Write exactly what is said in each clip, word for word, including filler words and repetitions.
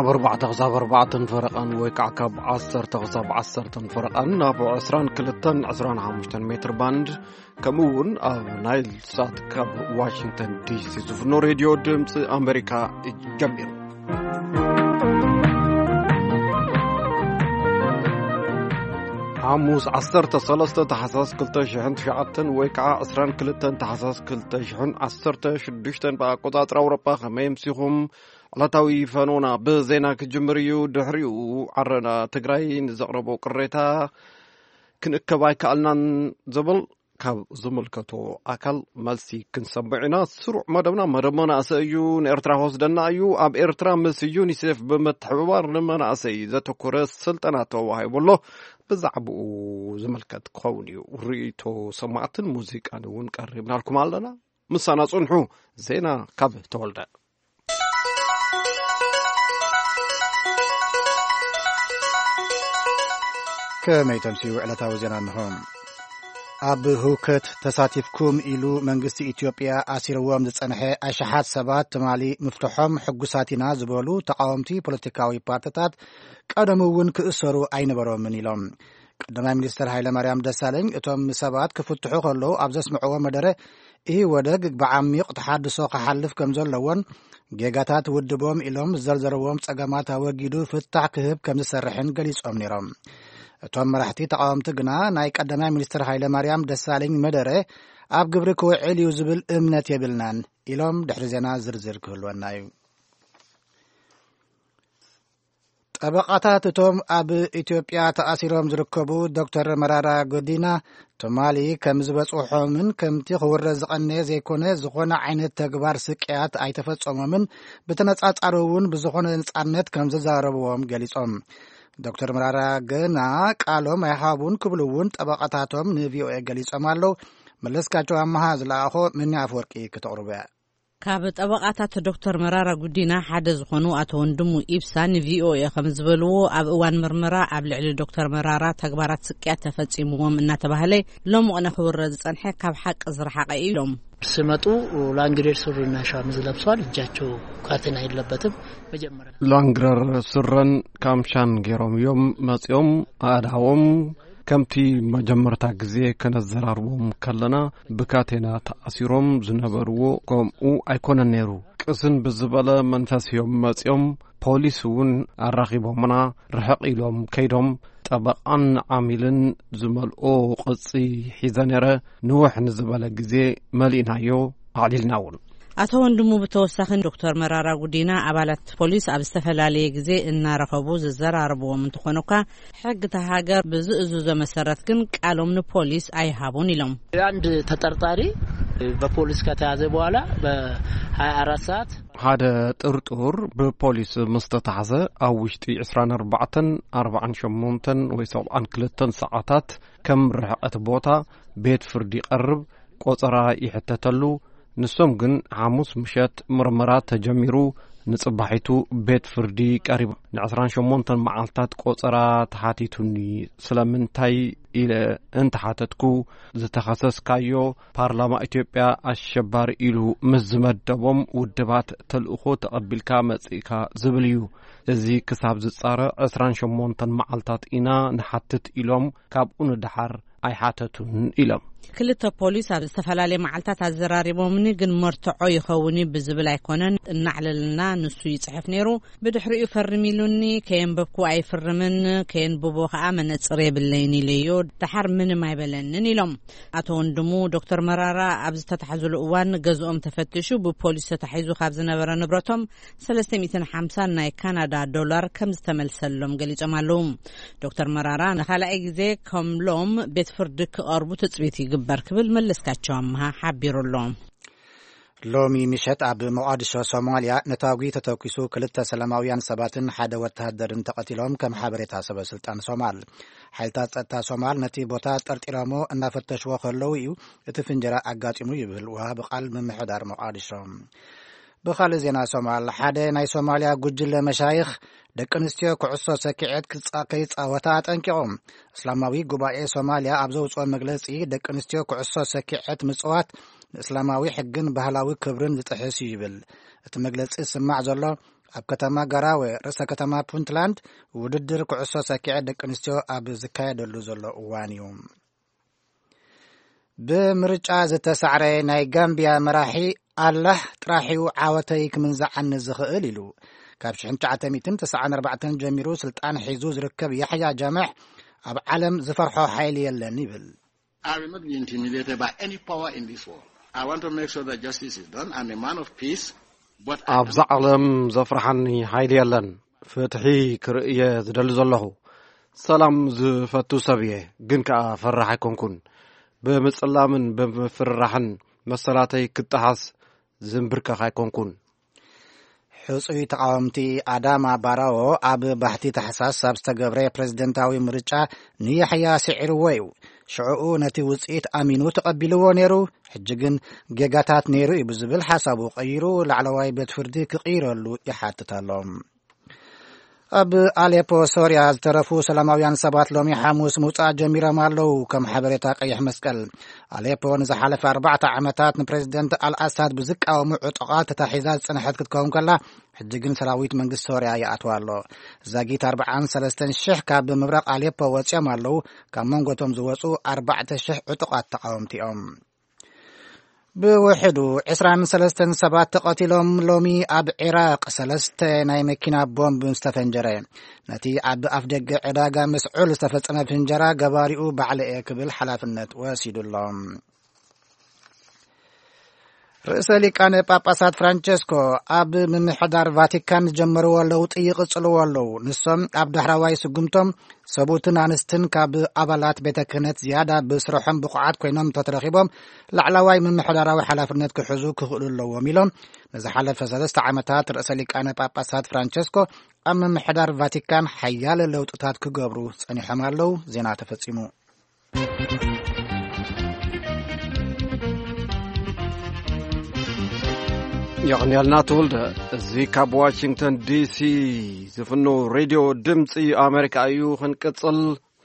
كاب أربعة تغزاب أربعة فرقان ويكع كاب عصر تغزاب عصر فرقان نابو عسران كلتن عسران عمشتن متر باند كمون أو نايل سات كاب واشنطن دي سي زفنو راديو دمس أمريكا جميل عموس عصرت صلصت تحساس كلتش عند شعتن ويكع عسران كلتن تحساس كلتش عند عصرت شدشتن بقطات أوروبا خميم سيهم لطوي فنونا بزينا كجمريو دحريو عرنا تقراين زقربو قريتا كنكباي كالنا زبل كاب زملكتو أكل ملسي كنسبعنا سرع مدمنا مدمنا أسيو نإرترا هوس دنا أيو أب إرترا مسيو نسيف بمتحوار لمنا أسي ذاتو كورس سلطناتو وهاي والله بزعبو زملكت قوني وريتو سمعت الموسيقى نون قربنا لكم علنا مسانا صنحو زينا كاب تولد كما يتمسيو على تاوزينا النهم أب هوكت تساتفكم إلو منغست إثيوبيا أسيروام دصنحي أشحات سبات تمالي مفتوحهم حقوساتنا زبولو تقاومتي بوليتيكاوي بارتيتات قدمون كأسرو أينبرو من إلهم قدما مينستر هايله مريم دسالين اتوم سبات كفتحو خلو أبزس معوا مدره إيه ودق بعميق تحدثو كحلف كمزلون جيغاتات ودبوم إلهم زرزروام صقامات وجيدو فتح كهب كمزسرحن قليصهم نيرم اتوم مرحتي تقاومت غنا ناي قدما مينستر هايله مريم دسالين مدره اب غبركو عليو زبل امنت يبلنان إلهم دحر زينا زرزر كهلونايو طبقاتات توم اب ኢትዮጵያ ተኣሲሮም ዝርከቡ ዶክተር መራራ ጎዲና ቶማሊ ከምዝበጽሖምን ከምቲ ኽወረ ዝቐነ ዘይኮነ ዝኾነ ዓይነት ተግባር ስቅያት ኣይተፈጸሞምን በተነጻጻሩውን ብዝኾነ ነጻነት ከምዝዛረብዎም ገሊጾም ዶክተር መራራ ገና ቃሎም ኣይሃቡን ክብሉውን ጠበቃታቶም ንቪኦኤ ገሊጾም ኣለው መለስካቸው አማሃ ዝላኣኾ ምን ኣፍወርቂ ከተቕርበ ካብ ጠበቃታት ዶክተር መራራ ጉዲና ሓደ ዝኾኑ ኣቶ ወንድሙ ኢብሳን ቪኦኤ ከም ዝበልዎ ኣብ እዋን ምርመራ ኣብ ልዕሊ ዶክተር መራራ ተግባራት ስቅያት ተፈጺሞም እናተባህለ ሎምቕነ ክውረ ዝጸንሐ ካብ ሓቂ ዝረሓቐ ኢሎም ስመጡ ላንግሬር ሱሪና ሻሚዝ ለብሷል እጃቸው ካቴና የለበትም መጀመሪያ ላንግሬር ሱረን ካምሻን ገሮም ዮም መጽዮም አዳዎም ከምቲ መጀመርታ ግዜ ከነዘራርቦም ከለና ብካቴና ተኣሲሮም ዝነበርዎ ከምኡ ኣይኮነን ነይሩ ቅስን ብዝበለ መንፈስዮም መጽዮም ፖሊስ እውን ኣራኺቦምና ርሕቕ ኢሎም ከይዶም ጠበቃን ዓሚልን ዝመልኦ ቅጽ ሒዘ ነይረ ንውሕ ንዝበለ ግዜ መሊእናዮ ኣዕሊልና እውን አቶ ወንድሙ በተወሳኺን ዶክተር መራራ ጉዲና አባላት ፖሊስ ኣብ ዝተፈላልየ ግዜ እናረኸቡ ዝዘራርብዎም እንትኾኑካ ሕግ ተሃገር ብዝእዙዞ መሰረት ግን ቃሎም ንፖሊስ ኣይሃቡን ኢሎም አንድ ተጠርጣሪ በፖሊስ ከተያዘ በኋላ በ24 ሰዓት ሓደ ጥርጡር በፖሊስ መስተታዘ ኣብ ውሽጢ عشرين أربعة أربعة وثمانين ወይ ሰብዓን ክልተ ሰዓታት ከም ርሕቐት ቦታ ቤት ፍርዲ ቀርብ ቆጽራ ይሕተተሉ ንሶም ግን ሐሙስ ምሸት ምርመራ ተጀሚሩ ንጽባሒቱ ቤት ፍርዲ ቀሪቡ ን28 መዓልታት ቆጽራ ተሓቲቱኒ ስለምንታይ ኢለ እንተሓተትኩ ዝተኸሰስካዮ ፓርላማ ኢትዮጵያ አሸባሪ ኢሉ ምዝመደቦም ውድባት ተልእኾ ተቐቢልካ መጽኢካ ዝብል እዩ እዚ ክሳብ ዝጻረ عشرين መዓልታት ኢና ንሓትት ኢሎም ካብኡ ንድሓር ኣይሓተቱን ኢሎም ክልተ ፖሊስ ኣብ ዝተፈላልየ መዓልታት ኣዘራሪቦምኒ ግን መርትዖ ይኸውኒ ብዝብል ኣይኮነን እናዕለልና ንሱ ይጽሕፍ ነይሩ ብድሕሪኡ ፈርሚሉኒ ከየንበብኩ ኣይፍርምን ከየንብቦ ከዓ መነጽር የብለይን ኢለዮ ድሓር ምንም ኣይበለንን ኢሎም ኣቶ ወንድሙ ዶክተር መራራ ኣብ ዝተታሕዝሉ እዋን ገዝኦም ተፈትሹ ብፖሊስ ተታሒዙ ካብ ዝነበረ ንብረቶም ثلاث مئة وخمسين ናይ ካናዳ ዶላር ከም ዝተመልሰሎም ገሊጾም ኣለው ዶክተር መራራ ንኻልኣይ ግዜ ከምሎም ቤት ፍርዲ ክቐርቡ ተጽቢት ይግበር ክብል መለስካቸው አማሃ ሓቢሩሎም ሎሚ ምሸት ኣብ ሞቃዲሾ ሶማሊያ ነታዊ ተተኪሱ ክልተ ሰላማውያን ሰባትን ሓደ ወታደርን ተቀቲሎም ከም ሓበሬታ ሰበስልጣን ሶማል ሓይልታት ጸጥታ ሶማል ነቲ ቦታ ጠርጢሮሞ እናፈተሽዎ ከለው እዩ እቲ ፍንጀራ አጋጺሙ ይብል ወሃብ ቃል መምሕዳር ሞቃዲሾ بخال زينا سومال حدا ناي سوماليا ጉጅለ መሻይኽ ደቅንስትዮ ኩዕሶ ሰኪዕት ክጻቀይ ጻወታት አንቂኦም እስላማዊ ጉባኤ ሶማሊያ ኣብዘውጾ መግለጺ ደቅንስትዮ ኩዕሶ ሰኪዕት ምጽዋት እስላማዊ ሕግን ባህላዊ ክብርን ዝጥሕስ ይብል እቲ መግለጺ ስማዕ ዘሎ ኣብ ከተማ ጋራዌ ርእሰ ከተማ ፑንትላንድ ውድድር ኩዕሶ ሰኪዔት ደቂ ኣንስትዮ ኣብ ዝካየደሉ ዘሎ እዋን እዩ። ብምርጫ ዝተሳዕረ ናይ ጋምቢያ መራሒ ኣላህ ጥራሒው ዓወተይ ክምንዛዓኒ ዝኽእል ኢሉ ካብ ሽሕን ትሽዓተ ተስዓን ኣርባዕተን ጀሚሩ ስልጣን ሒዙ ዝርከብ ያሕያ ጃምዕ ኣብ ዓለም ዝፈርሖ ሓይሊ የለን ይብል። I will not be intimidated by any power in this world. I want to make sure that justice is done. I'm a man of peace. But ኣብዚ ዓለም ዘፍርሐኒ ሓይሊ የለን ፍትሒ ክርእየ ዝደሊ ዘለኹ ሰላም ዝፈቱ ሰብ እየ ግን ከዓ ፈራሕ ኣይኮንኩን ብምጽላምን ብምፍራሕን መሰላተይ ክጠሓስ ዝምብርከኽ ኣይኮንኩን። ሕጹይ ተቃወምቲ ኣዳማ ባራዎ ኣብ ባህቲ ተሕሳስ ኣብ ዝተገብረ ፕሬዝደንታዊ ምርጫ ንያሕያ ስዒርዎ እዩ። ሽዑኡ ነቲ ውፅኢት ኣሚኑ ተቐቢልዎ ነይሩ ሕጂ ግን ጌጋታት ነይሩ እዩ ብዝብል ሓሳቡ ቀይሩ ላዕለዋይ ቤት ፍርዲ ክቕይረሉ ይሓትት ኣሎ። ኣብ ኣሌፖ ሶርያ ዝተረፉ ሰላማውያን ሰባት ሎሚ ሐሙስ ምውፃእ ጀሚሮም ኣለዉ ከም ሓበሬታ ቀይሕ መስቀል። ኣሌፖ ንዝሓለፈ ኣርባዕተ ዓመታት ንፕሬዝደንት አልአሳድ ብዝቃወሙ ዕጡቓት ተታሒዛ ዝጸንሐት ክትከውን ከላ ሕጂ ግን ሰራዊት መንግስቲ ሶርያ ይኣትዋ ኣሎ። ዛጊት ኣርባዓን ሰለስተን ሽሕ ካብ ምብራቕ ኣሌፖ ወፂኦም ኣለዉ ካብ መንጎቶም ዝወፁ ኣርባዕተ ሽሕ ዕጡቓት ተቃወምቲ እዮም። ብውሕዱ عشرين وثلاثة ሰባት ተቐቲሎም ሎሚ ኣብ ኢራቅ ሰለስተ ናይ መኪና ቦምብ ዝተፈንጀረ ነቲ ኣብ ኣፍደገ ዕዳጋ መስዑል ዝተፈጸመ ፍንጀራ ገባሪኡ ባዕለ ክብል ሓላፍነት ወሲዱሎም። ርእሰ ሊቃነ ጳጳሳት ፍራንቸስኮ ኣብ ምምሕዳር ቫቲካን ጀመርዎ ለውጢ ይቕጽልዎ ኣለዉ። ንሶም ኣብ ዳሕራዋይ ስጉምቶም ሰቡትን ኣንስትን ካብ ኣባላት ቤተ ክህነት ዝያዳ ብስርሖም ብቑዓት ኮይኖም ተተረኺቦም ላዕለዋይ ምምሕዳራዊ ሓላፍነት ክሕዙ ክኽእሉ ኣለዎም ኢሎም ንዝሓለፈ ሰለስተ ዓመታት ርእሰ ሊቃነ ጳጳሳት ፍራንቸስኮ ኣብ ምምሕዳር ቫቲካን ሓያለ ለውጥታት ክገብሩ ጸኒሖም ኣለዉ። ዜና ተፈጺሙ። يغنيالنا تولد زي كاب واشنطن دي سي زفنو راديو دمصي أمريكا أيو خنقصل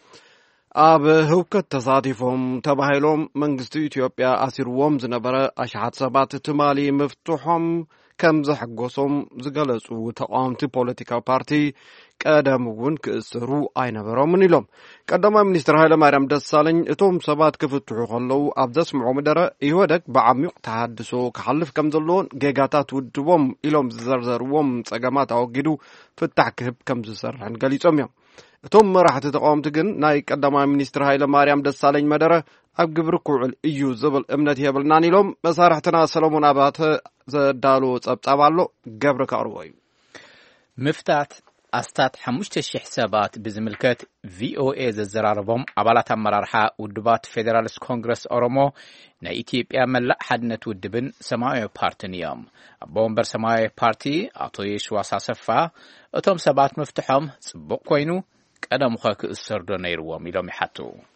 أب هوكت تصادفهم تباهلهم منغستو إثيوبيا أسيروم زنبرة أشحات سبات تمالي مفتوحهم كم زحقوسهم زغلصو تقامتي بوليتيكال بارتي ቀደምውን ክእስሩ ኣይነበሮም ንኢሎም ቀዳማ ሚኒስትር ሃይለ ማርያም ደሳለኝ እቶም ሰባት ክፍትሑ ከለዉ ኣብ ዘስምዖ መደረ ይወደቅ ብዓሚቕ ተሃድሶ ክሓልፍ ከም ዘለዎን ጌጋታት ውድቦም ኢሎም ዝዘርዘርዎም ጸገማት ኣወጊዱ ፍታሕ ክህብ ከም ዝሰርሕን ገሊጾም እዮም። እቶም መራሕቲ ተቃወምቲ ግን ናይ ቀዳማ ሚኒስትር ሃይለ ማርያም ደሳለኝ መደረ ኣብ ግብሪ ክውዕል እዩ ዝብል እምነት የብልናን ኢሎም መሳርሕትና ሰሎሞን ኣባተ ዘዳሎ ጸብጻብ ኣሎ ገብረ ካርቦ እዩ ምፍታት ኣስታት ሓሙሽተ ሽሕ ሰባት ብዝምልከት ቪኦኤ ዘዘራረቦም ኣባላት ኣመራርሓ ውድባት ፌደራልስ ኮንግረስ ኦሮሞ ናይ ኢትዮጵያ መላእ ሓድነት ውድብን ሰማያዊ ፓርቲን እዮም። ኣቦ ወንበር ሰማያዊ ፓርቲ ኣቶ የሽዋስ አሰፋ እቶም ሰባት መፍትሖም ጽቡቕ ኮይኑ ቀደም ኸ ክእሰር ዶ ነይርዎም ኢሎም ይሓቱ።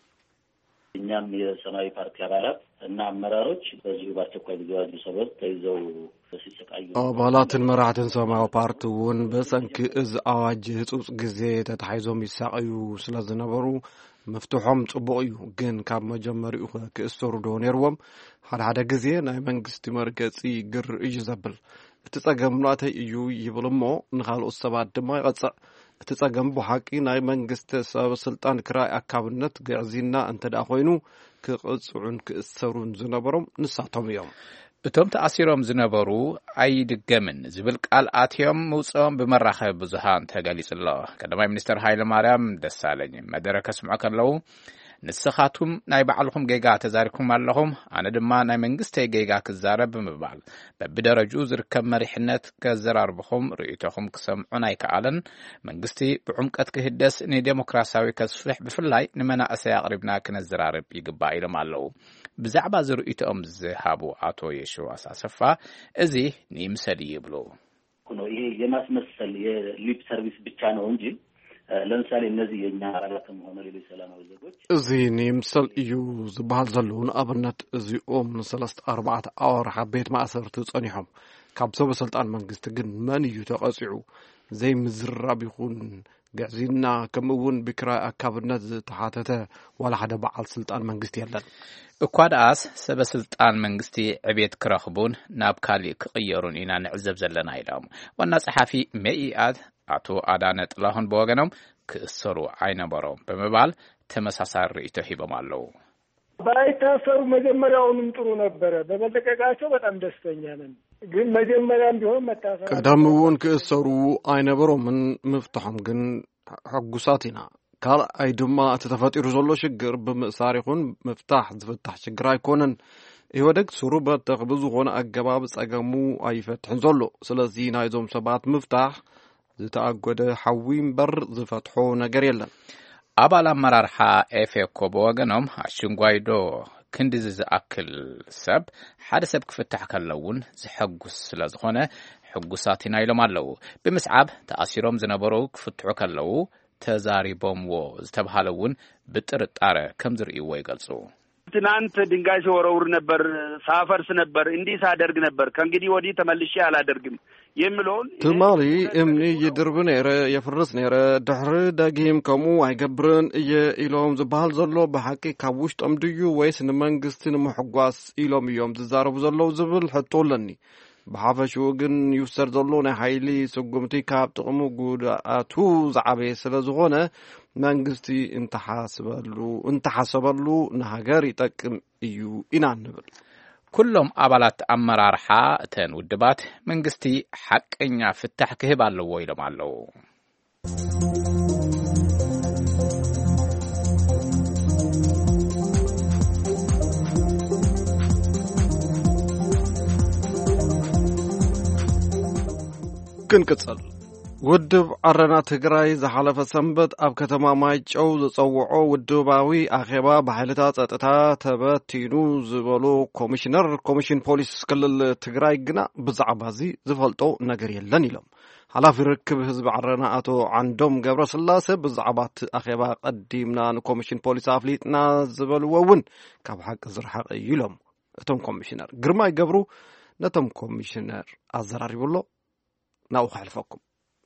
እኛም የሰማያዊ ፓርቲ አባላት እና አመራሮች በዚሁ በአስቸኳይ ጊዜ አዋጁ ሰበብ ተይዘው ሲሰቃዩ አባላትን መራሕትን ሰማያዊ ፓርቲ ውን በሰንኪ እዚ አዋጅ ህጹጽ ጊዜ ተታሒዞም ይሳቀዩ ስለዝነበሩ መፍትሖም ጽቡቕ እዩ ግን ካብ መጀመሪኡ ክእሰሩ ዶ ነይርዎም ሓደ ሓደ ጊዜ ናይ መንግስቲ መርገጺ ግር እዩ ዘብል እቲ ጸገም ናተይ እዩ ይብል እሞ ንኻልኦት ሰባት ድማ ይቐጽእ እቲ ጸገም ብሓቂ ናይ መንግስቲ ሰብ ስልጣን ክራይ ኣካብነት ግዕዚና እንተዳ ኮይኑ ክቕጽዑን ክእሰሩን ዝነበሮም ንሳቶም እዮም። እቶም ተኣሲሮም ዝነበሩ ኣይድገምን ዝብል ቃል ኣትዮም ምውፅኦም ብመራኸቢ ብዙሃን ተገሊጹሎ። ቀዳማይ ሚኒስትር ሃይለ ማርያም ደሳለኝ መደረ ከስምዑ ከለዉ ንስኻቱም ናይ ባዕልኹም ጌጋ ተዛሪብኩም ኣለኹም ኣነ ድማ ናይ መንግስተይ ጌጋ ክዛረብ ብምባል በብደረጅኡ ዝርከብ መሪሕነት ከዘራርብኹም ርእይቶኹም ክሰምዑን ኣይከኣለን መንግስቲ ብዕምቀት ክህደስ ንዴሞክራሲያዊ ከስፍሕ ብፍላይ ንመናእሰይ ኣቕሪብና ክነዘራርብ ይግባእ ኢሎም ኣለዉ። ብዛዕባ ዝርእይቶኦም ዝሃቡ አቶ የሽዋስ አሰፋ እዚ ንይምሰል ይብሉ። ይሄ የማስመሰል የሊፕ ሰርቪስ ብቻ ነው እንጂ ለምሳሌ እነዚህ የኛ አባላትም ሆነ ሌሎች ሰላማዊ ዜጎች እዚ ንይምሰል እዩ ዝበሃል ዘለዎ ንኣብነት እዚኦም ንሰለስተ ኣርባዕተ ኣዋርሓ ቤት ማእሰርቲ ጸኒሖም ካብ ሰበ ስልጣን መንግስቲ ግን መን እዩ ተቐፂዑ ዘይምዝራብ ይኹን ግዕዚና ከምኡውን ብክራይ ኣካብነት ዝተሓተተ ዋላ ሓደ በዓል ስልጣን መንግስቲ የለን እኳ ደኣስ ሰበ ስልጣን መንግስቲ ዕቤት ክረኽቡን ናብ ካሊእ ክቕየሩን ኢና ንዕዘብ ዘለና ኢሎም ዋና ጸሓፊ መኢአት አቶ አዳነ ጥላሁን በወገኖም ክእሰሩ አይነበረም በመባል ተመሳሳይ ርእይቶ ሂበም አለው። ባይታሰሩ መጀመሪያውንም ጥሩ ነበረ። በመለቀቃቸው በጣም ደስተኛ ነን። ግን መጀመሪያም ቢሆን መታሰሩ ቀደምውን ክእሰሩ አይነበረም ምፍታሕም ግን ሕጉሳቲና ካል አይ ድማ ተተፈጢሩ ዘሎ ሽግር ብምእሳር ይኹን ምፍታሕ ዝፍታሕ ሽግር አይኮነን ይወደግ ሱሩ በተኽብዙ ሆነ አገባብ ጸገሙ አይፈትሕን ዘሎ ስለዚ ናይዞም ሰባት ምፍታሕ ዝተአጎደ ሐዊም በር ዝፈትሖ ነገር የለን አባል አመራርሓ ኤፌኮ በወገኖም አሽንጓይዶ ክንዲዝ ዝአክል ሰብ ሓደ ሰብ ክፍታሕ ከለውን ዝሐጉስ ስለዝኾነ ሕጉሳቲና ኢሎም አለው ብምስዓብ ተአሲሮም ዝነበሩ ክፍትሑ ከለው ተዛሪቦምዎ ዝተባሃለውን ብጥርጣረ ከም ዝርእይዎ ይገልጹ ትናንት ድንጋይ ሲወረውር ነበር ሳፈርስ ነበር እንዲህ ሳደርግ ነበር ከእንግዲህ ወዲህ ተመልሼ አላደርግም የሚለውን ትማሊ እምኒ ይድርብ ነረ የፍርስ ነረ ድሕሪ ዳግም ከሙ አይገብርን ኢሎም ዝባሃል ዘሎ በሐቂ ካብ ውሽጦም ድዩ ወይስ ንመንግስቲ ንምሕጓስ ኢሎም እዮም ዝዛረቡ ዘለው ዝብል ሕቶለኒ በሓፈሹ ግን ይውሰድ ዘሎ ናይ ኃይሊ ስጉምቲ ካብ ጥቕሙ ጉድኣቱ ዝዓበየ ስለ ዝኾነ መንግስቲ እንተሓስበሉ እንተሓሰበሉ ንሃገር ይጠቅም እዩ ኢና ንብል ኩሎም አባላት አመራርሓ እተን ውድባት መንግስቲ ሐቀኛ ፍታሕ ክህብ ኣለዎ ኢሎም ኣለው ክንቅጽል ውድብ ዓረና ትግራይ ዝሓለፈ ሰንበት ኣብ ከተማ ማይጨው ዝጸውዖ ውድባዊ ኣኼባ ባሕልታት ጸጥታ ተበቲኑ ዝበሉ ኮሚሽነር ኮሚሽን ፖሊስ ክልል ትግራይ ግና ብዛዕባ እዚ ዝፈልጦ ነገር የለን ኢሎም ሓላፊ ርክብ ህዝቢ ዓረና አቶ ዓንዶም ገብረስላሴ ብዛዕባ ኣኼባ ቀዲምና ንኮሚሽን ፖሊስ ኣፍሊጥና ዝበልዎ እውን ካብ ሓቂ ዝረሓቐ እዩ ኢሎም እቶም ኮሚሽነር ግርማይ ገብሩ ነቶም ኮሚሽነር ኣዘራሪቡሎ ናው ሓልፈኩም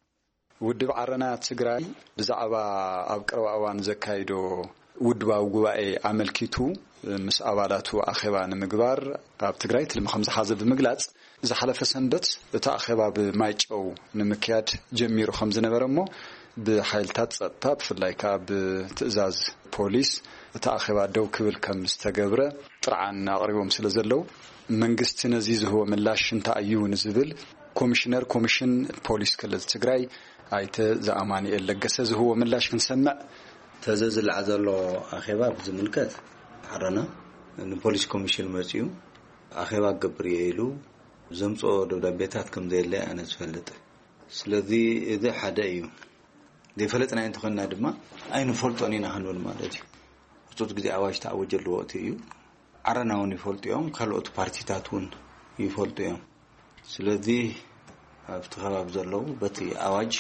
ውድብ ዓረና ትግራይ ብዛዕባ ኣብ ቀረባ እዋን ዘካይዶ ውድባዊ ጉባኤ ኣመልኪቱ ምስ ኣባላቱ ኣኼባ ንምግባር ኣብ ትግራይ ትልሚ ከም ዝሓዘ ብምግላጽ ዝሓለፈ ሰንበት እቲ ኣኼባ ብማይጨው ንምክያድ ጀሚሩ ከም ዝነበረ እሞ ብሓይልታት ጸጥታ ብፍላይ ካብ ትእዛዝ ፖሊስ እቲ ኣኼባ ደው ክብል ከም ዝተገብረ ጥርዓን ኣቕሪቦም ስለ ዘለው መንግስቲ ነዚ ዝህቦ ምላሽ እንታይ እዩ ንዝብል ኮሚሽነር ኮሚሽን ፖሊስ ክልል ትግራይ አይተ ዘአማኒኤል ለገሰ ዝህቦ ምላሽ ክንሰምዕ ተዘዝልዓ ዘሎ ኣኼባ ብዝምልከት ዓረና ንፖሊስ ኮሚሽን መጽዩ ኣኼባ ገብር ይሉ ዘምጾ ደብዳቤታት ከም ዘየለ ኣነ ዝፈልጥ ስለዚ እዚ ሓደ እዩ ደፈለጥና እንተኾና ድማ አይኑ ፈልጦን ኢና ክንብል ማለት እዩ እቶት ግዜ ኣዋጅ ተኣወጀሉ ወቅት እዩ ዓረናውን ይፈልጥዮም ካልኦት ፓርቲታቱን ይፈልጥዮም ስለዚ ኣብቲ ከባቢ ዘለው በቲ ኣዋጅ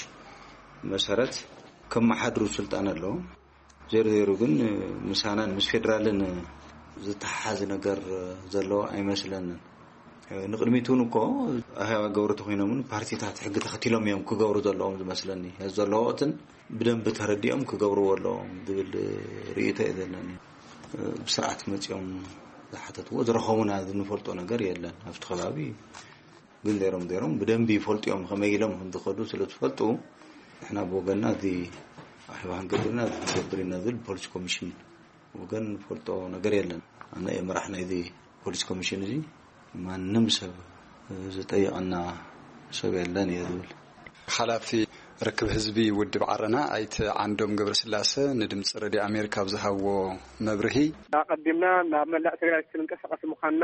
መሰረት ከመሓድሩ ስልጣን ኣለው ዘርዘሩ ግን ምሳናን ምስ ፌደራልን ዝተሓሓዘ ነገር ዘለው ኣይመስለንን ንቅድሚቱን እኮ ኣህዋ ገብሩ ተኾይኖም ፓርቲታት ሕጊ ተኸቲሎም እዮም ክገብሩ ዘለዎም ዝመስለኒ ዘለዎትን ብደንብ ተረዲኦም ክገብሩ ዘለዎም ዝብል ርእይቶ የዘለኒ ብስርዓት መጽኦም ዝሓተትዎ ዝረኸቡና ዝንፈልጦ ነገር የለን ኣብቲ ከባቢ ግን ደሮም ደሮም በደንብ ይፈልጥዮም ከመይሎም እንደኸዱ ስለተፈልጡ احنا بوغنا دي احوان قبرنا قبرنا ذل بوليس كوميشن وغن فولتو ነገር የለን انا የመራሕና دي بوليس كوميشن دي ما نمسب زطيقنا ሰብ የለን ይብል ሓላፊ ርክብ ህዝቢ ውድብ ዓረና አይተ ዓንዶም ገብረስላሴ ንድምጽ ሬድዮ አሜሪካ ብዝሃዎ መብርሂ አቀድምና ናብ መላእ ትግራይ ክንቀሳቀስ ምዃንና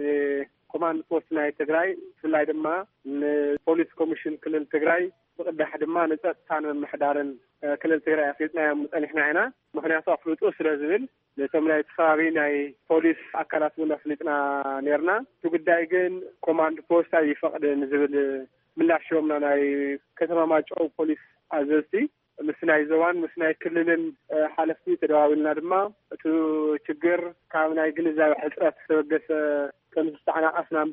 ኮማንድ ፖስት ናይ ትግራይ ፍላይ ድማ ንፖሊስ ኮሚሽን ክልል ትግራይ ብቅዳሕ ድማ ንጸጥታን ምሕዳርን ክልል ትግራይ ኣፍሊጥና ሙጠኒሕና ኢና ምክንያቱ ኣፍልጡ ስለ ዝብል ነቶም ናይ ተኻቢ ናይ ፖሊስ ኣካላት እውን ኣፍሊጥና ነርና ጉዳይ ግን ኮማንድ ፖስት ኣይፈቅድን ዝብል ምላሽዎምና ናይ ከተማ ማይጨው ፖሊስ ኣዘዝቲ ምስናይ ዘዋን ምስናይ ክልልን ሓለፍቲ ተደዋዊልና ድማ እቲ ችግር ካብ ናይ ግንዛቤ ሕጽረት ተወገሰ ከም ዝተዓናቀስና እምበር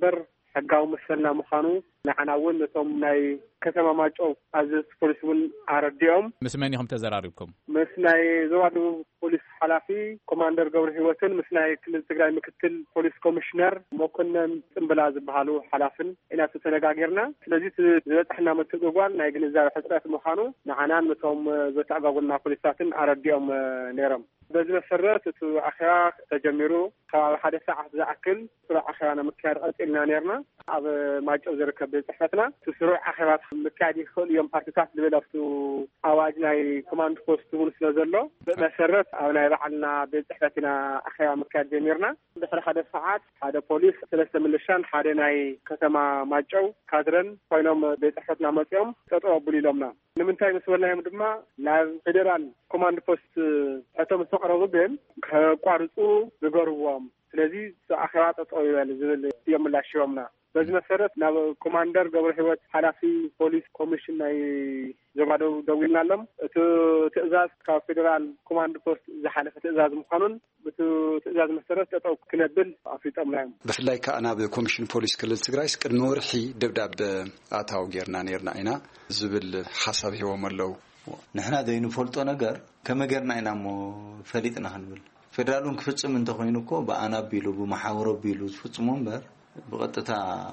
ሕጋዊ መሰልና ምዃኑ ንዓና እውን ነቶም ናይ ከተማ ማጮው ኣዘዝ ፖሊስ እውን ኣረዲኦም ምስ መን ኢኹም ተዘራሪብኩም? ምስ ናይ ዞባ ደቡብ ፖሊስ ሓላፊ ኮማንደር ገብረ ህይወትን ምስ ናይ ክልል ትግራይ ምክትል ፖሊስ ኮሚሽነር መኮነን ጽምብላ ዝበሃሉ ሓላፍን ኢና ተነጋጊርና። ስለዚ ዝበፅሕና ምትግጓል ናይ ግንዛቤ ሕፅረት ምዃኑ ንዓናን ነቶም ዘተኣጋጎልና ፖሊሳትን ኣረዲኦም ነይሮም። በዚህ መሰረት እቲ ኣኼባ ተጀሚሩ ከባቢ ሓደ ሰዓት ዝኣክል ስሩዕ ኣኼባ ንምክያድ ቀፂልና ነርና። ኣብ ማጮው ዝርከብ ቤት ጽሕፈትና ስሩዕ ኣኼባ ምክያድ ይኽእል እዮም ፓርቲታት ዝብል ኣብቲ ኣዋጅ ናይ ኮማንድ ፖስት እውን ስለ ዘሎ ብመሰረት ኣብ ናይ ባዕልና ቤት ጽሕፈት ኢና ኣኼባ ምክያድ ጀሚርና። ድሕሪ ሓደ ሰዓት ሓደ ፖሊስ ሰለስተ ምልሻን ሓደ ናይ ከተማ ማጮው ካድረን ኮይኖም ቤት ጽሕፈትና መፅኦም ጠጠው ኣቡሉ ኢሎምና። ንምንታይ ምስ በልናዮም ድማ ናብ ፌደራል ኮማንድ ፖስት እቶም ዝተቐረቡ ግን ከቋርፁ ዝገርዎም ስለዚ ኣኼባ ጠጠው ይበል ዝብል እዮም ምላሽ ሂቦምና። በዚህ መሰረት ናብ ኮማንደር ገብረ ህይወት ሓላፊ ፖሊስ ኮሚሽን ናይ ዞባ ደቡብ ደዊልና ኣሎም እቲ ትእዛዝ ካብ ፌደራል ኮማንድ ፖስት ዝሓለፈ ትእዛዝ ምዃኑን በቲ ትእዛዝ መሰረት ጠጠው ክነብል ኣፍሊጦምና እዮም። ብፍላይ ከዓ ናብ ኮሚሽን ፖሊስ ክልል ትግራይ ቅድሚ ወርሒ ደብዳቤ ኣታው ጌርና ነርና ኢና ዝብል ሓሳብ ሂቦም ኣለው። ንሕና ዘይንፈልጦ ነገር ከመይ ጌርና ኢና እሞ ፈሊጥና ክንብል ፌደራሉን ክፍጽም እንተኮይኑ እኮ በኣና ቢሉ ብማሕበሮ ቢሉ ዝፍጽሙ እምበር ብቐጥታ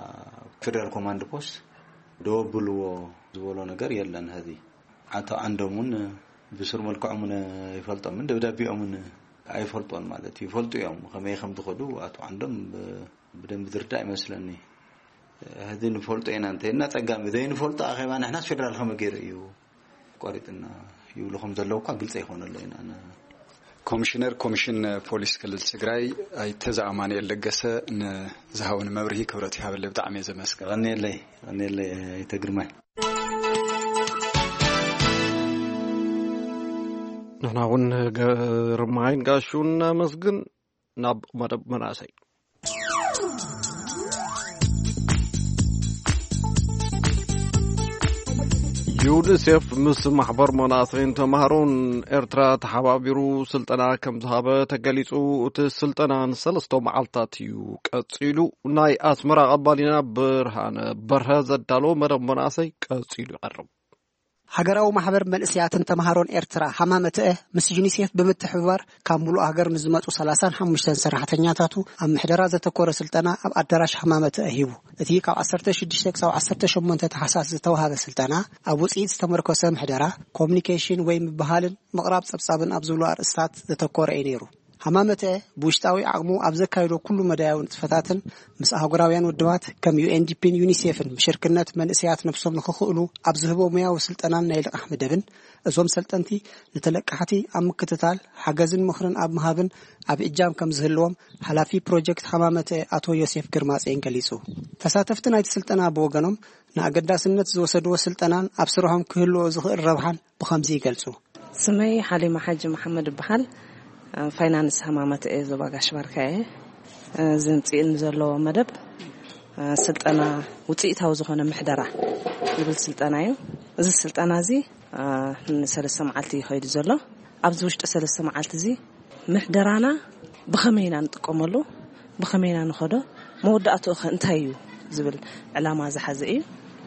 ፌደራል ኮማንድ ፖስት ደወብልዎ ዝበሎ ነገር የለን። ህዚ ኣቶ አንደሙን ብስር መልክዖምን ይፈልጦምን ደብዳቤኦምን ኣይፈልጦን ማለት ይፈልጡ እዮም። ከመይ ከም ዝኸዱ ኣቶ አንደም ብደንብ ዝርዳእ ይመስለኒ። ህዚ ንፈልጦ ኢና እንተና ጸጋሚ ዘይንፈልጦ ኣኼባ ንሕና ፌደራል ከመይ ጌር እዩ ቆሪጥና ይብልኩም ዘለውኳ ግልጽ ይኾነሎ ኢና ኮሚሽነር ኮሚሽን ፖሊስ ክልል ትግራይ ኣይተዛማን የለገሰ ንዝሃውን መብርሂ ክብረት ይሃበለ ብጣዕሚ ዘመስገን ኣነለይ ኣነለይ ይተግርማይ ንሕና እውን ግርማይን ጋሹን መስግን ናብ መደብ መናእሰይ ዩኒሴፍ ምስ ማሕበር መናእሰይን ተማሃሮን ኤርትራ ተሓባቢሩ ስልጠና ከም ዝሃበ ተገሊጹ። እቲ ስልጠና ንሰለስተ መዓልታት እዩ ቀፂሉ። ናይ ኣስመራ ቀባሊና ብርሃነ በርሀ ዘዳሎ መደብ መናእሰይ ቀፂሉ ይቐርብ። ሃገራዊ ማሕበር መንእሰያትን ተማሃሮን ኤርትራ ሃማመተ ምስ ዩኒሴፍ ብምትሕብባር ካብ ሙሉእ ሃገር ንዝመጹ ሰላሳ ወሓሙሽተ ሰራሕተኛታቱ ኣብ ምሕደራ ዘተኮረ ስልጠና ኣብ ኣዳራሽ ሃማመተ ሂቡ። እቲ ካብ ዓሰርተ ሽዱሽተ ክሳብ ዓሰርተ ሸሞንተ ታሕሳስ ዝተወሃበ ስልጠና ኣብ ውጽኢት ዝተመርኮሰ ምሕደራ ኮሙኒኬሽን ወይ ምብሃልን ምቕራብ ጸብጻብን ኣብ ዝብሉ ኣርእስታት ዘተኮረ እዩ ነይሩ። ሃማመተ ብውሽጣዊ ዓቕሙ ኣብ ዘካይዶ ኩሉ መዳያውን ጽፈታትን ምስ ኣህጉራውያን ውድባት ከም ዩኤንዲፒን ዩኒሴፍን ምሽርክነት መንእሰያት ነፍሶም ንኽኽእሉ ኣብ ዝህቦ ሙያዊ ስልጠናን ናይ ልቓሕ መደብን እዞም ሰልጠንቲ ንተለቃሕቲ ኣብ ምክትታል ሓገዝን ምኽርን ኣብ ምሃብን ኣብ እጃም ከም ዝህልዎም ሓላፊ ፕሮጀክት ሃማመተ ኣቶ ዮሴፍ ግርማጽዮን ገሊጹ። ተሳተፍቲ ናይቲ ስልጠና ብወገኖም ንኣገዳስነት ዝወሰድዎ ስልጠናን ኣብ ስርሖም ክህልዎ ዝኽእል ረብሓን ብኸምዚ ይገልጹ። ስመይ ሓሊማ ሓጂ መሐመድ ይበሃል። ፋይናንስ ሃማመተ ዞባ ጋሽ ባርካየ ዝንጽኢን ዘለዎ መደብ ስልጠና ውጽኢታዊ ዝኾነ ምሕደራ ይብል ስልጠና እዩ። እዚ ስልጠና እዚ ንሰለስተ መዓልቲ ይኸይድ ዘሎ። ኣብዚ ውሽጢ ሰለስተ መዓልቲ እዚ ምሕደራና ብኸመይና ንጥቀመሉ ብኸመይና ንኸዶ መወዳእቱ እንታይ እዩ ዝብል ዕላማ ዝሓዘ እዩ።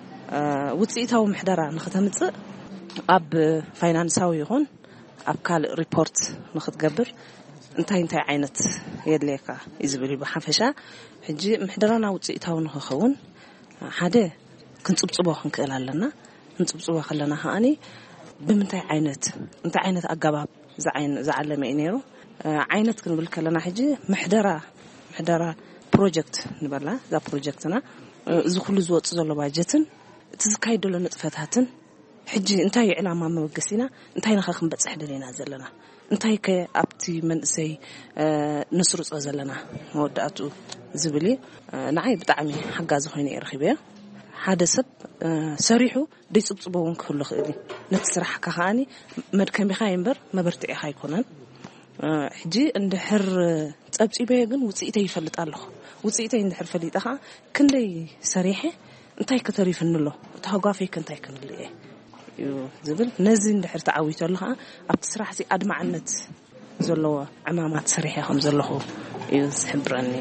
ውጽኢታዊ ምሕደራ ንኽተምጽእ ኣብ ፋይናንሳዊ ይኹን ኣብ ካልእ ሪፖርት ንኽትገብር እንታይ እንታይ ዓይነት የድልየካ እዩ ዝብል ብሓፈሻ ሕጂ ምሕደራና ውጽኢታዊ ንኽኸውን ሓደ ክንጽብጽቦ ክንክእል ኣለና። ክንጽብጽቦ ከለና ከኣኒ ብምንታይ ዓይነት እንታይ ዓይነት ኣገባብ ዝዓለመ እዩ ነይሩ ዓይነት ክንብል ከለና ሕጂ ምሕደራ ምሕደራ ፕሮጀክት ንበላ እዛ ፕሮጀክትና እዚ ኩሉ ዝወፅእ ዘሎ ባጀትን እቲ ዝካየድ ዘሎ ንጥፈታትን ሕጂ እንታይ ዕላማ መበገሲና እንታይ ነኸ ክንበጽሕ ደለና ዘለና እንታይ ከ ኣብቲ መንእሰይ ንስርጾ ዘለና መወዳእቱ ዝብል ንዓይ ብጣዕሚ ሓጋዚ ኮይኑ ይረኺበ። ሓደ ሰብ ሰሪሑ ደይጽብጽቦ እውን ክህሉ ክእል ነቲ ስራሕካ ከኣኒ መድከሚኻ እምበር መበርትዒኻ ኣይኮነን። ሕጂ እንድሕር ጸብጺበየ ግን ውጽኢተይ ይፈልጥ ኣለኹ። ውጽኢተይ እንድሕር ፈሊጠ ከዓ ክንደይ ሰሪሐ እንታይ ከተሪፍንሎ እቲ ሃጓፈይ እንታይ ክንልየ ዝብል ነዚ እንድሕር ተዓዊቱ ኣለኻ ኣብቲ ስራሕ እዚ ኣድማዕነት ዘለዎ ዕማማት ሰሪሐ ከም ዘለኹ እዩ ዝሕብረኒ።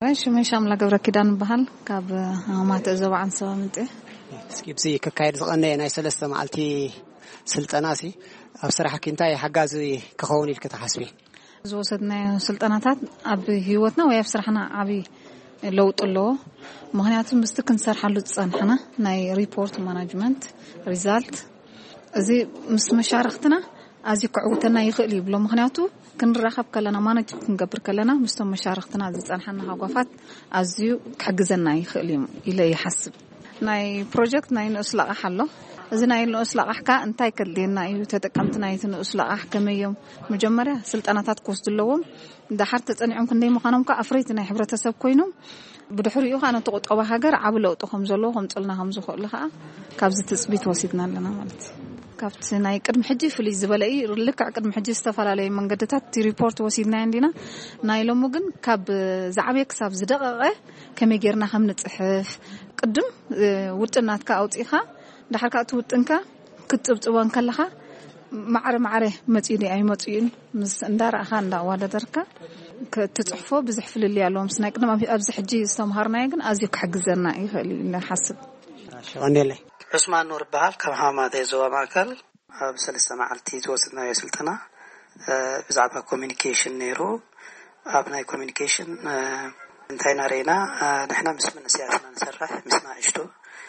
ايش ماشي عمل قبر كيدان بحال كاب ما تزوع عن سوا منطه اسكي بزي ككايد زقنا ناي ثلاثه معلتي سلطناسي ابصراحه كنتاي حجازي كخوني الكتحسبي زوسدنا سلطناتات اب هيوتنا ويا بصراحنا عبي لوط له مهنياتم مستكن سرحلو تصنحنا ناي ريبورت مانجمنت ريزالت ازي مس مشارختنا ازي قعوتنا يخلي بلو مهنياتو كنرخب كلنا مانج كنقبر كلنا مستم مشارختنا ازي تصنحنا حقفات ازيو كحجزنا يخلي الى يحسب ناي بروجكت ناي نسلا حلو ازي ناي نسلا احكا انتي كدينا ايو تتقمتنا يتنسلا احكميهم مجمره سلطناتات كوستلوم دحر تصنعون كندي مخانم كافريتنا حبرتسب كوينم بدحريو خانا تقطقوا هاجر عبلوطهم زلوهم طلناهم زخل خا كابز تثبيت وسيدنا لنا مالتي كابت ناي قدم حجي فلي زبلئي لك قدم حجي استفالالي منقدتات ريبورت وسيدنا عندنا ناي لو مغن كاب زعبي كساب زدققه كمي غيرنا خم نصحف قدم وطناتك اوطيخا دحر كاتو وطنكا كتصبصوان كلخا معر معره مصيدي اي مصين مس اندار خان دا واددركا كتصحفو بزحفل اللي يالهم سناقنا ما ابز حجي استمهرنا يغن ازيو كحجزنا يخلي نحسب شوانيلي عثمان نور بحال كما تيزوا ماكل بسلسة معلتي توسدنا يا سلطنة بزعبها كوميونيكيشن نيرو ابناي كوميونيكيشن انتينا رينا نحنا مسمنا سياسنا نسرح مسنا اشتو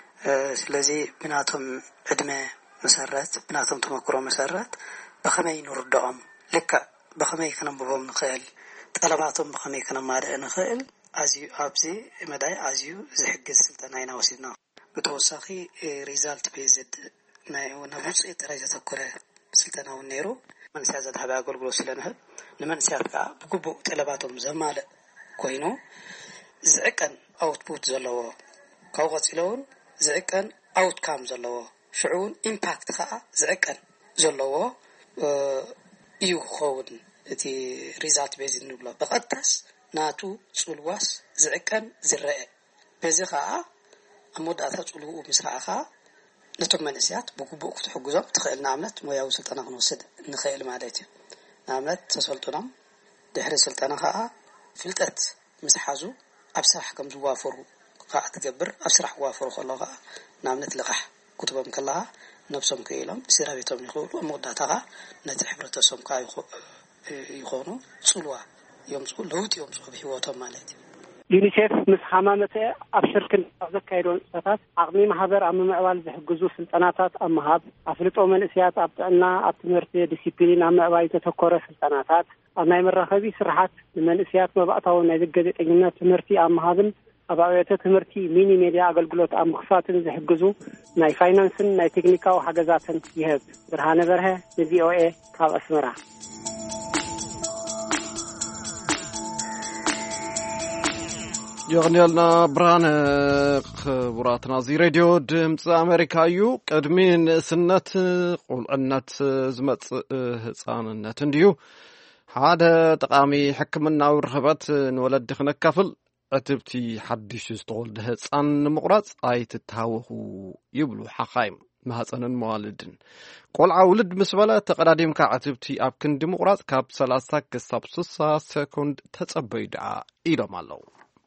سلازي بناتهم عدمه مسرات بناتهم تمكروا مسرات بخمي نردهم لك بخمي كنبهم نخيل طلباتهم بخمي كنمارق نخيل ازيو ابزي مداي ازيو زحجز سلطناينا وسيدنا بتوسخي ريزالت بيزد ما ونبص يتراجع تكره سلطنه ونيرو من سيازت هبا غلغلو سلنه لمن سياركا بقبو طلباتهم زمال كوينو زعكن اوتبوت زلو كوغصلون زعكن اوت كام زلو شعون امباكت خا زعكن زلو يو خون تي ريزالت بيزد نبلا بقطس ناتو صلواس زعكن زرئ بزخا أمود أثاث له مسرعها نتوم من السيات بقبو تحجزهم تخيل نعملت ويا وسلطنا نوصد نخيل معدتي نعملت تسلطنا دحر سلطنا خا فلتت مسحازو أبصح كم زوافرو قاعد تجبر أسرح وافرو خلاها نعملت لقح كتبهم كلها نفسهم كيلهم سيرابيتهم يقولوا أمود أثاها نتحبر تسهم كاي يخونوا صلوا يوم صل لوت يوم صل بحواتهم معدتي يونيسيف مس حمامته ابشركن ذكايدون صفات عقمي محبر ام معوال بحجزو سلطناتات امهاب افلطو منسيات ابطنا ابتمرت ديسيبلين ام معوال تتكور سلطناتات انا مرخبي سرحات منسيات مبعتاو نيزغد طينا تمرتي امهابن اباويته تمرتي ميني ميديا اغلغلوت ام خفاتن زحجزو ناي فاينانسن ناي تكنيكاو حاجزاتن يهب برهانه برها دي او اي كاب اسمرا يغنيلنا بران خبراتنا زي راديو دمص امريكا يو قدمين سنت قلعنت زمت هصاننت انديو هذا تقامي حكمنا ورخبت نولد خنكفل اتبتي حدش استولد هصان مقراص ايت تاوخو يبلو حقايم مهصنن موالدن قلع ولد مسبله تقداديم كعتبتي اب كند مقراص كاب ثلاثة كسب ستة سكند تصبيدا ايدو مالو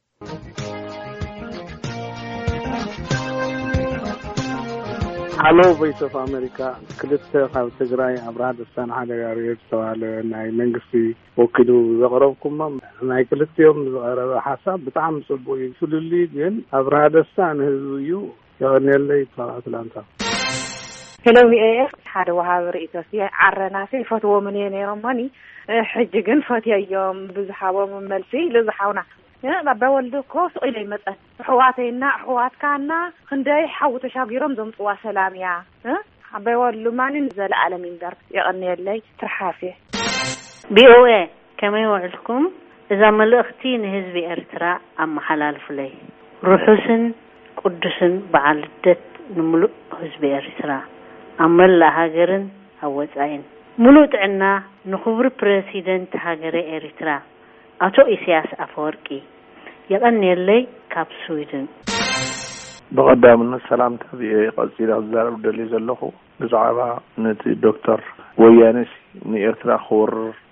Hello Voice of America. كلت خاو تجراي أبراد السنة هذا ياريد سؤال ناي منقصي وكلو زغربكم ناي كلت يوم حساب بتعمل صبوا يقول لي جن أبراد السنة هذيو يعني اللي طلعت لانتا. Hello إيه هذا وهذا رئيسي عرنا في فتوى منين يرماني حججن فتي يوم بزحوا من ملسي لزحونا. أنا بقول كوس إلى متى حواتنا حوات كنا خندي حوت شاقيرم زم وسلام يا ها بقول ما ننزل على من در يغني اللي ترحافه بي او اي كما يوعدكم إذا ملأختين هزبي إرتراء أم حلال فلي روحسن قدسن بعلدت نملؤ هزبي إرتراء أمل هاجرن هوت عين ملوت عنا نخبر بريسيدنت هاجر إرتراء أتو إسياس أفوركي يغني اللي كاب سويدن بقدام السلام تبي قصير الزار ودلي زلخو بزعبا نتي دكتور ويانس ني إرترا خور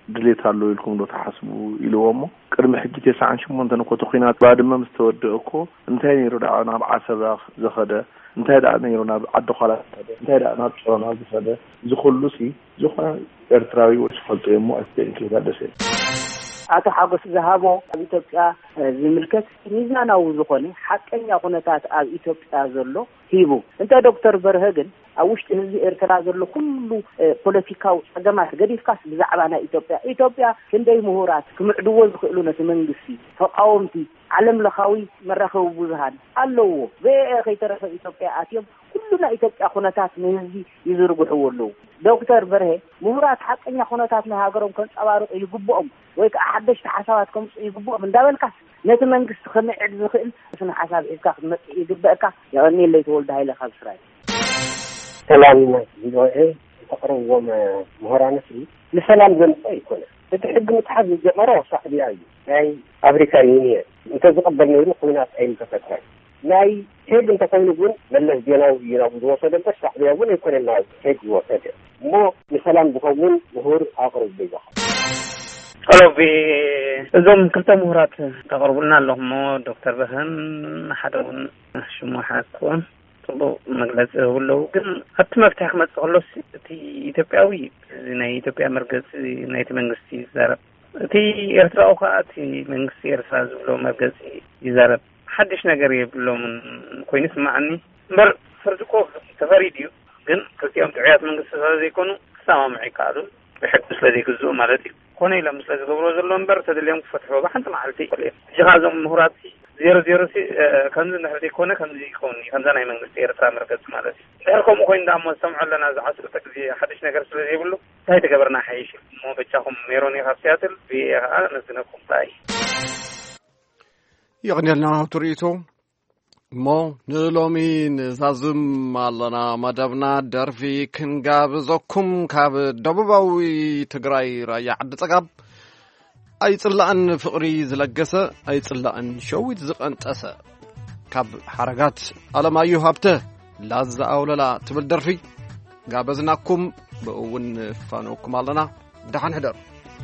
ድሌት አሎ ኢልኩም ዶ ተሐስቡ ኢልዎሞ ቅድመ ሕጂ ተስዓን ሽሞንተ ነኮ ተኺናት ባድመ ምስተወደእኮ እንታይ ነይሩ ዳዕና ብዓሰባ ዘኸደ እንታይ ዳዕና ነይሩ ናብ ዓዲ ኻላት እንታይ ዳዕና ጾና ዘኸደ ዝኹሉሲ ዝኾነ ኤርትራዊ ወስፈልጦ የሞ አስተንክ ይታደሰ አቶ ሓጎስ ዘሃቦ ኣብ ኢትዮጵያ ዝምልከት ሚዛናዊ ዝኾነ ሓቀኛ ኩነታት ኣብ ኢትዮጵያ ዘሎ ሂቡ እንተ ዶክተር በርሀ ግን ኣብ ውሽጢ ህዝቢ ኤርትራ ዘሎ ኩሉ ፖለቲካዊ ፀገማት ገዲፍካስ ብዛዕባ ናይ ኢትዮጵያ ኢትዮጵያ ክንደይ ምሁራት ክምዕድዎ ዝኽእሉ ነቲ መንግስቲ ተቃወምቲ ዓለም ለኻዊ መራኸቢ ብዙሃን ኣለዎ በአ ከይተረፈ ኢትዮጵያ ኣትዮም ኩሉ ናይ ኢትዮጵያ ኩነታት ንህዝቢ ይዝርግሕዎ ኣለዉ ዶክተር በርሀ ምሁራት ሓቀኛ ኩነታት ናይ ሃገሮም ከንፀባርቑ ይግብኦም ወይ ከዓ ሓደሽቲ ሓሳባት ከምፅኡ ይግብኦም እንዳበልካስ ነቲ መንግስቲ ክምዕድ ዝኽእል ስነ ሓሳብ ሒዝካ ክትመፅእ ይግብአካ የቐኒለይ ተወልደ ሃይለ ካብ እስራኤል ሰላም ቪኦኤ ተቕርብዎም ምሁራንስ ንሰላም ዘምፀ ይኮነ እቲ ሕጊ ምትሓዝ ዝጀመረ ሳዕብያ እዩ ናይ ኣፍሪካ ዩኒየን እንተዝቕበል ነይሩ ኩናት ኣይምተፈጥራይ ናይ ሄግ እንተኮይኑ ግን መለስ ዜናዊ እዩ ናብ ዝወሰደበት ሳዕብያ እውን ኣይኮነና ሄግ ዝወሰደ እሞ ንሰላም ዝኸውን ምሁር ኣቕርብ ይዛኸ ኦሎቪ እዞም ክልተ ምሁራት ተቕርቡልና ኣለኹሞ ዶክተር በርሀን ሓደ እውን ሽሙ ሓኮን ጽቡቕ መግለፂ ውለው ግን ኣብቲ መፍትሒ ክመፅእ ከሎስ እቲ ኢትዮጵያዊ ናይ ኢትዮጵያ መርገፂ ናይቲ መንግስቲ ይዛረብ እቲ ኤርትራዊ ከዓ እቲ መንግስቲ ኤርትራ ዝብሎ መርገፂ ይዛረብ ሓድሽ ነገር የብሎምን ኮይኑ ስማዕኒ እምበር ፈርድኮ ተፈሪድ እዩ ግን ክልቲኦም ጥዑያት መንግስቲ ስለዘይኮኑ ክሰማምዑ ይከኣሉ ብሕጊ ስለዘይግዝኡ ማለት እዩ ኮነ ኢሎም ስለዝገብሮ ዘሎ እምበር ተደልዮም ክፈትሕዎ ብሓንቲ መዓልቲ ይኽእል እዮም እዚኻ እዞም ምሁራት ዜሮ ዜሮ ከምዚ እንድሕር ዘይኮነ ከምዚ ይኸውን እዩ ከምዛ ናይ መንግስቲ ኤርትራ መርገፂ ማለት እዩ ድሕር ከምኡ ኮይኑ ዳ እሞ ዝሰምዑ ኣለና ዝዓሰርተ ግዜ ሓድሽ ነገር ስለዘይብሉ እንታይ ተገበርና ሓይሽ እሞ በቻኹም ሜሮኒ ካብ ሲያትል ቪኦኤ ከዓ ነዝነኩም ታይ ይቕኒልና ትርኢቶ እሞ ንሎሚ ንዛዝም ኣለና መደብና ደርፊ ክንጋብዘኩም ካብ ደቡባዊ ትግራይ ራያ ዓዲ ፀጋብ ኣይፅላእን ፍቕሪ ዝለገሰ ኣይፅላእን ሸዊት ዝቐንጠሰ ካብ ሓረጋት ኣለማዮ ሃብተ ላዛ ኣውለላ ትብል ደርፊ ጋበዝናኩም ብእውን ፋኖኩም ኣለና ደሓን ሕደር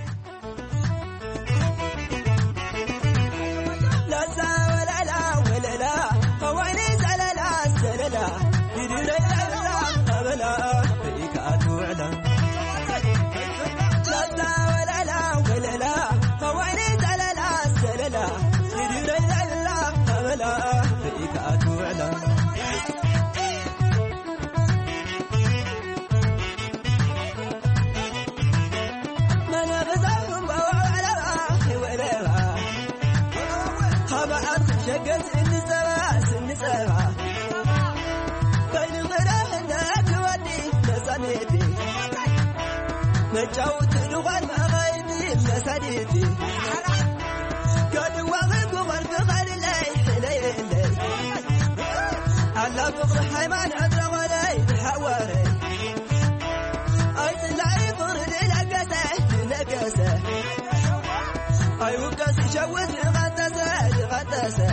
مجاوت دوغان مغايبي مساديتي قد واغب وغرب غير لي لي لي على بغض حيمان عذر ولي بحواري اي طلعي فرد لقسه لقسه اي وقس شوت غطسه غطسه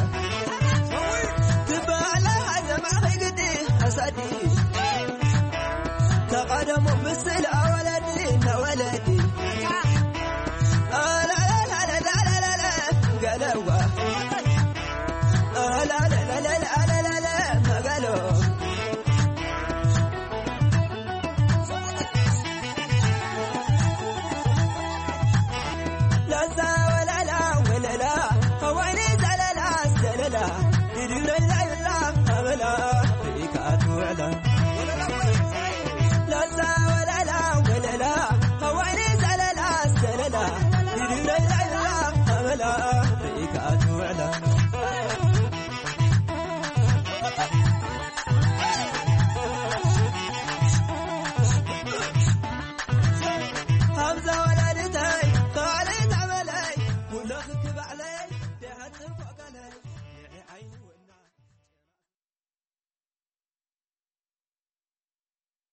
تبع لها جمع غيقدي اسادي تقدموا مثل ولدي ولدي لا لا لا لا لا لا لا قالوا لا لا لا لا لا لا لا ما قالوا لا لا ولا لا ولا لا فويني زللا زللا يدير لا لا ولا فيك اتوعلا لا لا ولا لا ولا لا فويني زللا زللا يدير لا لا ولا فيك اتوعلا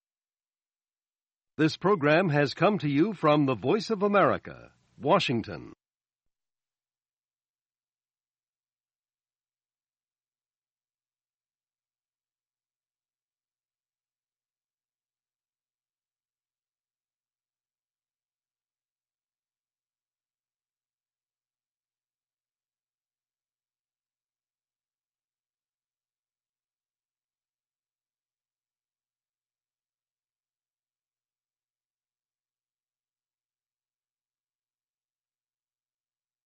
This program has come to you from the Voice of America, Washington.